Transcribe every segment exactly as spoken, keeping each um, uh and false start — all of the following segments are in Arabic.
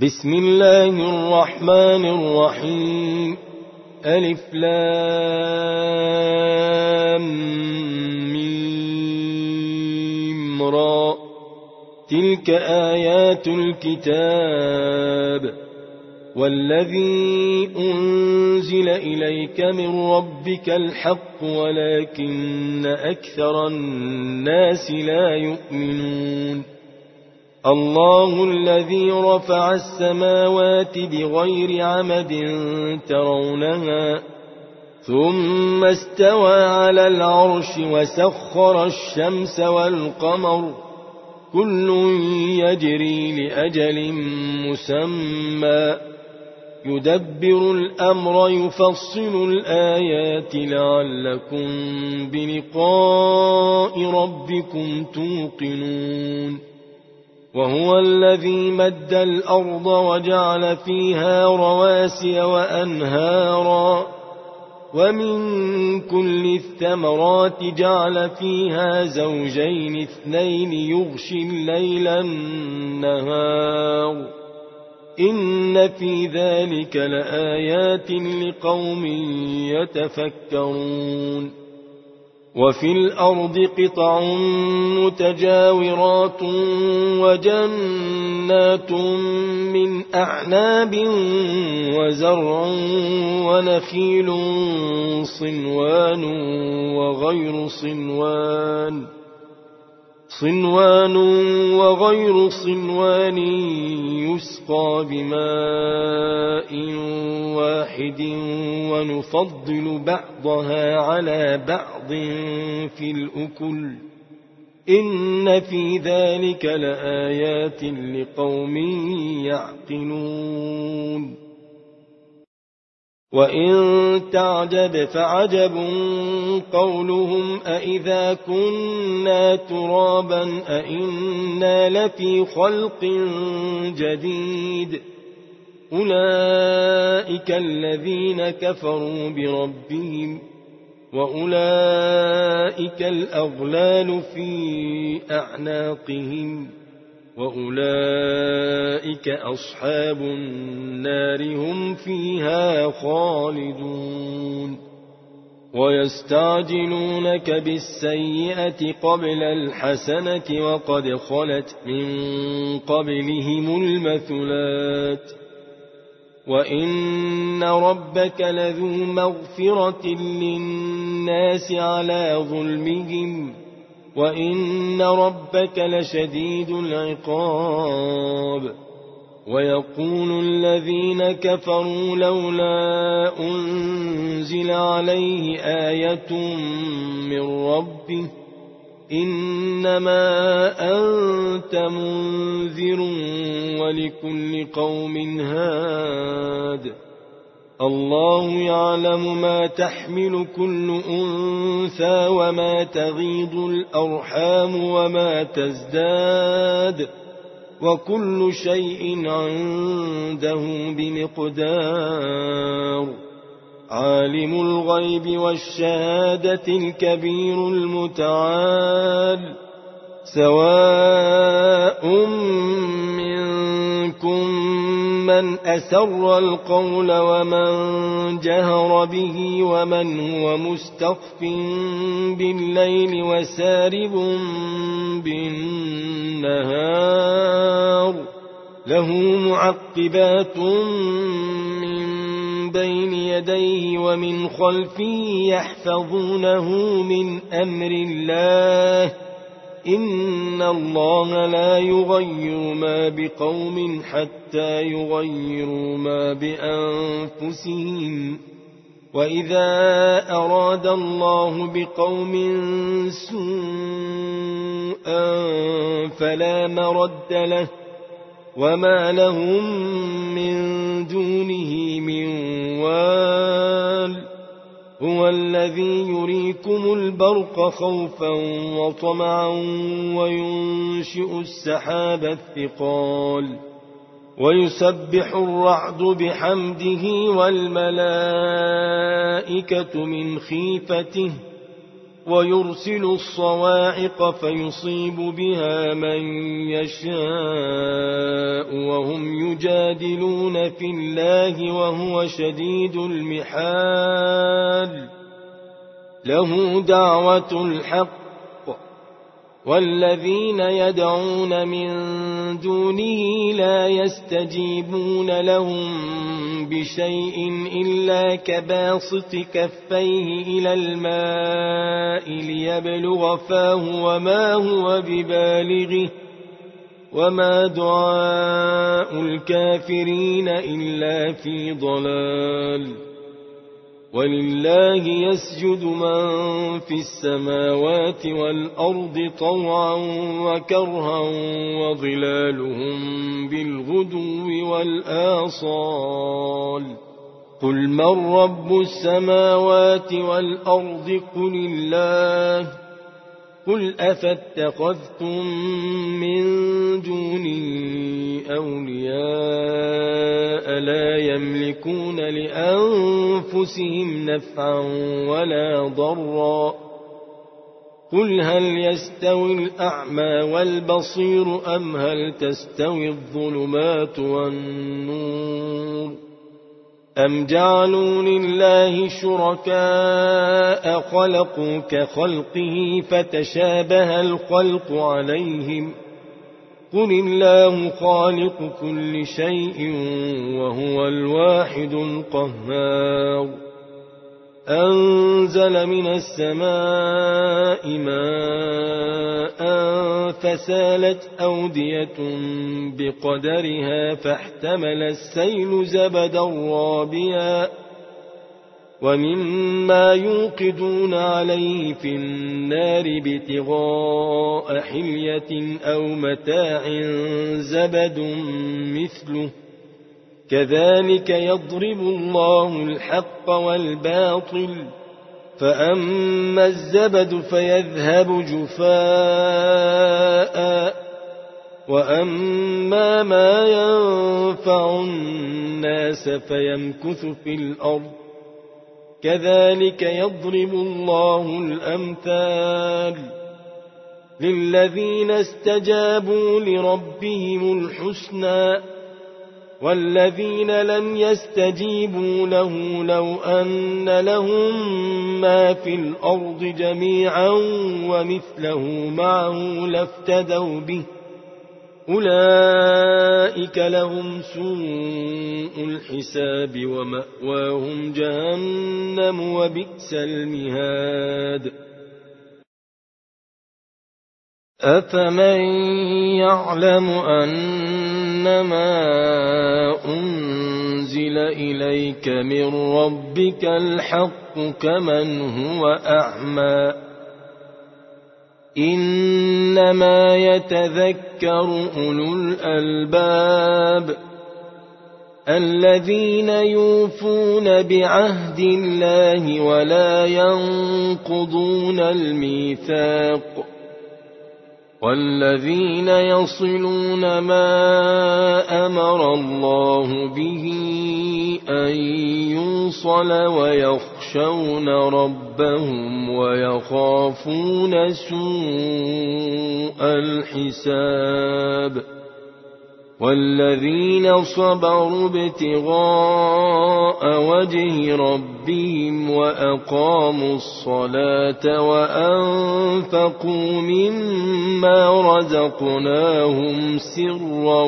بسم الله الرحمن الرحيم. ألف لام ميم را. تلك آيات الكتاب والذي أنزل إليك من ربك الحق ولكن أكثر الناس لا يؤمنون. الله الذي رفع السماوات بغير عمد ترونها ثم استوى على العرش وسخر الشمس والقمر كل يجري لأجل مسمى يدبر الأمر يفصل الآيات لعلكم بلقاء ربكم توقنون. وهو الذي مد الأرض وجعل فيها رواسي وأنهارا ومن كل الثمرات جعل فيها زوجين اثنين يغشي الليل النهار إن في ذلك لآيات لقوم يتفكرون. وفي الأرض قطع متجاورات وجنات من أعناب وزرع ونخيل صنوان وغير صنوان صنوان وغير صنوان يسقى بماء واحد ونفضل بعضها على بعض في الأكل إن في ذلك لآيات لقوم يعقلون. وإن تعجب فعجب قولهم أإذا كنا ترابا أإنا لفي خلق جديد أولئك الذين كفروا بربهم وأولئك الأغلال في أعناقهم وأولئك أصحاب النار هم فيها خالدون. ويستعجلونك بالسيئة قبل الحسنة وقد خلت من قبلهم المثلات وإن ربك لذو مغفرة للناس على ظلمهم وإن ربك لشديد العقاب. ويقول الذين كفروا لولا أنزل عليه آية من ربه إنما أنت منذر ولكل قوم هاد. الله يعلم ما تحمل كل أنثى وما تغيض الأرحام وما تزداد وكل شيء عنده بمقدار. عالم الغيب والشهادة الكبير المتعال سواء منكم من أسر القول ومن جهر به ومن هو مستخف بالليل وسارب بالنهار له معقبات من بين يديه ومن خلفه يحفظونه من أمر الله إن الله لا يغير ما بقوم حتى يغيروا ما بأنفسهم وإذا أراد الله بقوم سوءا فلا مرد له وما لهم من دونه من وال. هو الذي يريكم البرق خوفا وطمعا وينشئ السحاب الثقال ويسبح الرعد بحمده والملائكة من خيفته ويرسل الصواعق فيصيب بها من يشاء وهم يجادلون في الله وهو شديد المحال له دعوة الحق والذين يدعون من دونه لا يستجيبون لهم بشيء إلا كباسط كفيه إلى الماء ليبلغ فاه وما هو ببالغه وما دعاء الكافرين إلا في ضلال ولله يسجد من في السماوات والأرض طوعا وكرها وظلالهم بالغدو والآصال قل من رب السماوات والأرض قل الله قل أفاتخذتم من دوني أولياء لا يملكون لأنفسهم نفعا ولا ضرا قل هل يستوي الأعمى والبصير أم هل تستوي الظلمات والنور أم جعلوا لله شركاء خلقوا كخلقه فتشابه الخلق عليهم قل الله خالق كل شيء وهو الواحد القهار أنزل من السماء ماء فسالت أودية بقدرها فاحتمل السيل زبدا رابيا ومما يوقدون عليه في النار ابتغاء حلية أو متاع زبد مثله كذلك يضرب الله الحق والباطل فأما الزبد فيذهب جفاء وأما ما ينفع الناس فيمكث في الأرض كذلك يضرب الله الأمثال للذين استجابوا لربهم الحسنى والذين لم يستجيبوا له لو أن لهم ما في الأرض جميعا ومثله معه لافتدوا به أولئك لهم سوء الحساب ومأواهم جهنم وبئس المهاد أفمن يعلم أنما أنزل إليك من ربك الحق كمن هو أعمى إنما يتذكر أولو الألباب الذين يوفون بعهد الله ولا ينقضون الميثاق والذين يصلون ما أمر الله به أن يوصل ويخشون ربهم ويخافون سوء الحساب والذين صبروا ابتغاء وجه ربهم وأقاموا الصلاة وأنفقوا مما رزقناهم سرا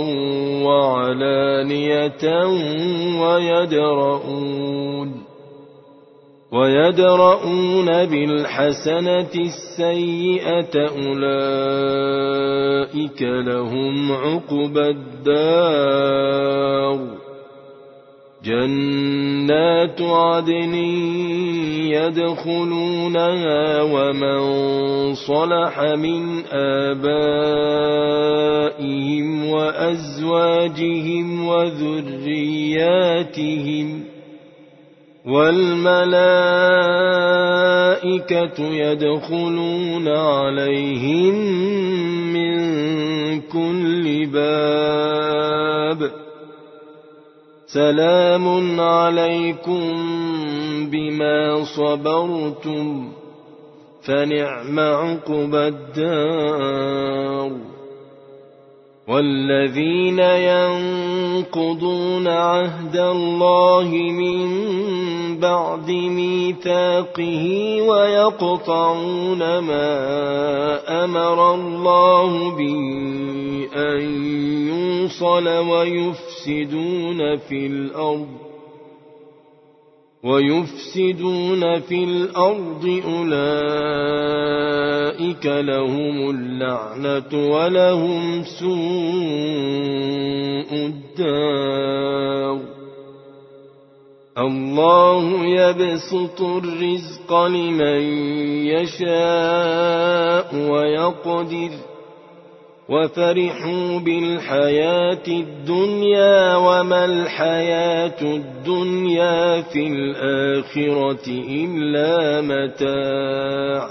وعلانية ويدرؤون ويدرؤون بالحسنة السيئة أولئك لهم عقبى الدار جنات عدن يدخلونها ومن صلح من آبائهم وأزواجهم وذرياتهم والملائكة يدخلون عليهم من كل باب سلام عليكم بما صبرتم فنعم عقبى الدار. والذين ينقضون عهد الله من بعد ميثاقه ويقطعون ما أمر الله به أن يوصل ويفسدون في الأرض ويفسدون في الأرض أولئك لهم اللعنة ولهم سوء الدار. الله يبسط الرزق لمن يشاء ويقدر وفرحوا بالحياة الدنيا وما الحياة الدنيا في الآخرة إلا متاع.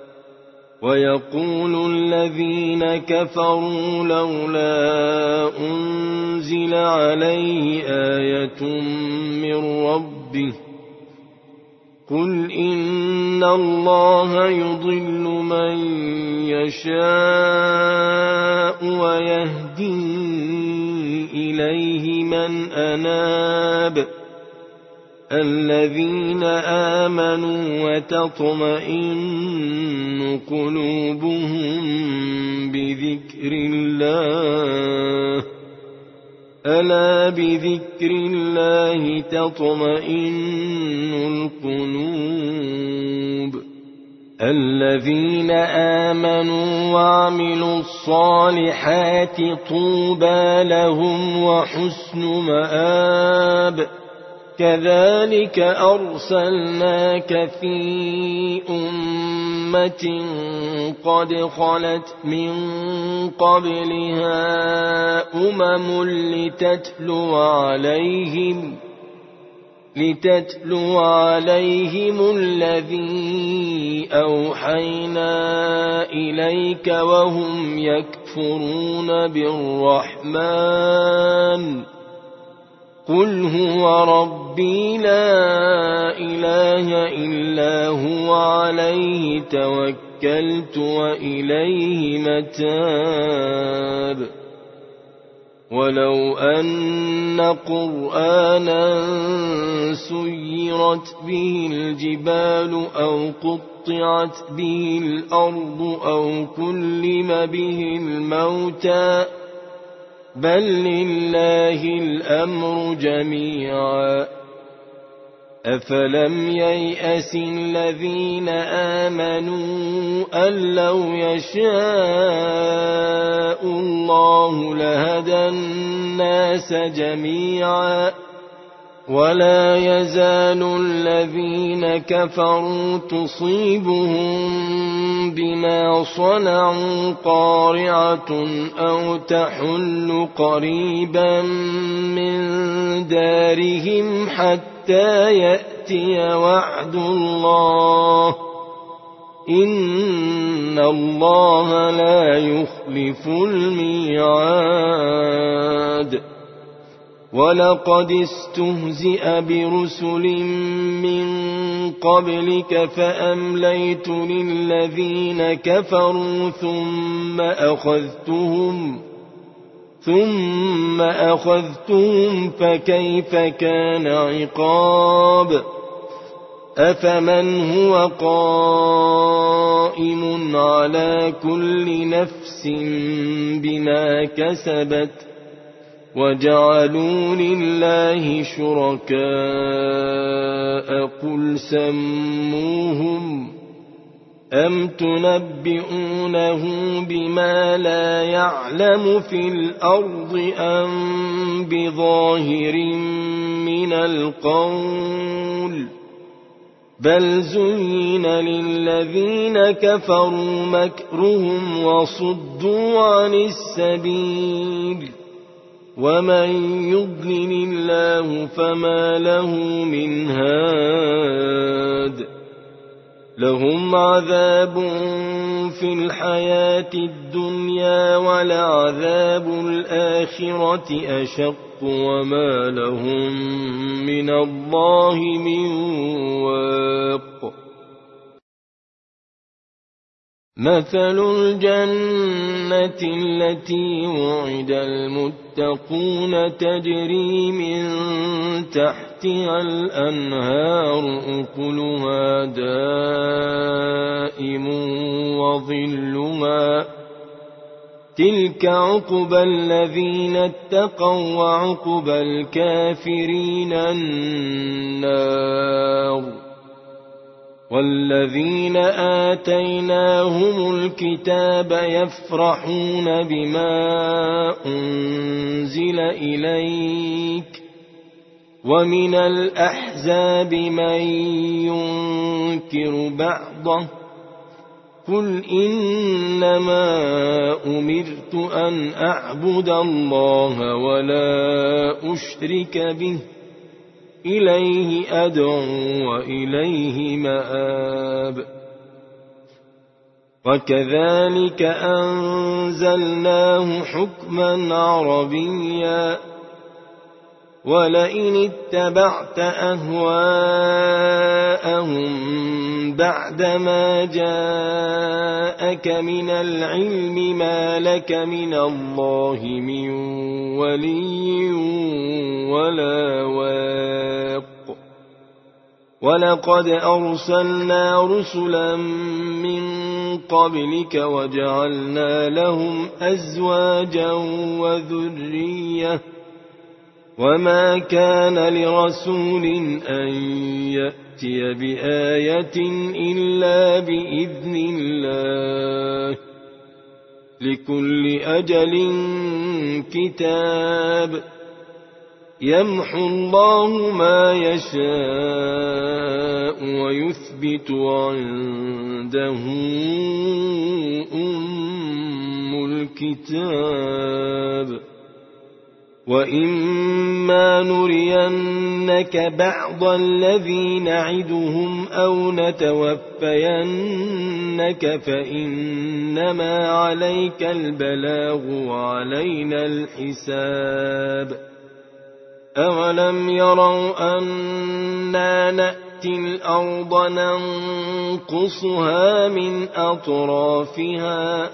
ويقول الذين كفروا لولا أنزل عليه آية من ربه قل إن الله يضل من يشاء ويهدي إليه من أناب. الذين آمنوا وتطمئن قلوبهم بذكر الله ألا بذكر الله تطمئن القلوب. الذين آمنوا وعملوا الصالحات طوبى لهم وحسن مآب. كذلك أرسلناك في أمة قد خلت من قبلها أمم لتتلو عليهم لتتلو عليهم الذي أوحينا إليك وهم يكفرون بالرحمن قل هو ربي لا إله إلا هو عليه توكلت وإليه متاب. ولو أن قرآنا سيرت به الجبال أو قطعت به الأرض أو كلم به الموتى بل لله الأمر جميعا. أفلم ييأس الذين آمنوا أن لو يشاء الله لهدى الناس جميعا ولا يزال الذين كفروا تصيبهم بما صنعوا قارعة أو تحل قريبا من دارهم حتى يأتي وعد الله إن الله لا يخلف الميعاد. ولقد استهزئ برسل من قبلك فأمليت للذين كفروا ثم أخذتهم ثم أخذتهم فكيف كان عقاب. أفمن هو قائم على كل نفس بما كسبت وجعلوا لله شركاء قل سموهم أم تنبئونه بما لا يعلم في الأرض أم بظاهر من القول بل زين للذين كفروا مكرهم وصدوا عن السبيل ومن يضلل الله فما له من هاد. لهم عذاب في الحياة الدنيا ولعذاب الآخرة أشق وما لهم من الله من واق. مثل الجنة التي وعد المتقون تجري من تحتها الأنهار أكلها دائم وظلها تلك عقبى الذين اتقوا وعقبى الكافرين النار والذين آتيناهم الكتاب يفرحون بما أنزل إليك ومن الأحزاب من ينكر بعضه قل إنما أمرت أن أعبد الله ولا أشرك به إليه أدعو وإليه مآب وكذلك أنزلناه حكما عربيا ولئن اتبعت أهواءهم بعدما جاءك من العلم ما لك من الله من ولي ولا واق ولقد أرسلنا رسلا من قبلك وجعلنا لهم أزواجا وذرية وما كان لرسول أن يأتي بآية إلا بإذن الله لكل أجل كتاب يمحو الله ما يشاء ويثبت عنده أم الكتاب وإما نرينك بعض الذي نعدهم أو نتوفينك فإنما عليك البلاغ وعلينا الحساب أولم يروا أنا نأتي الأرض ننقصها من أطرافها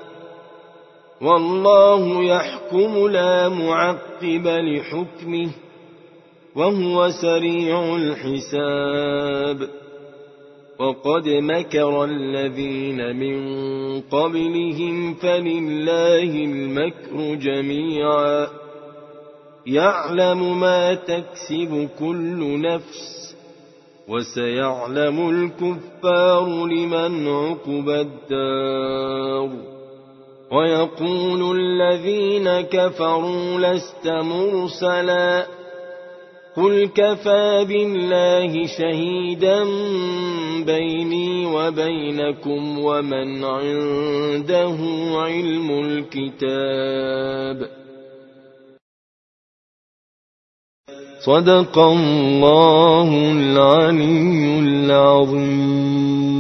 والله يحكم لا معقب لحكمه وهو سريع الحساب وقد مكر الذين من قبلهم فلله المكر جميعا يعلم ما تكسب كل نفس وسيعلم الكفار لمن عقبى الدار ويقول الذين كفروا لست مرسلا قل كفى بالله شهيدا بيني وبينكم ومن عنده علم الكتاب صدق الله العلي العظيم.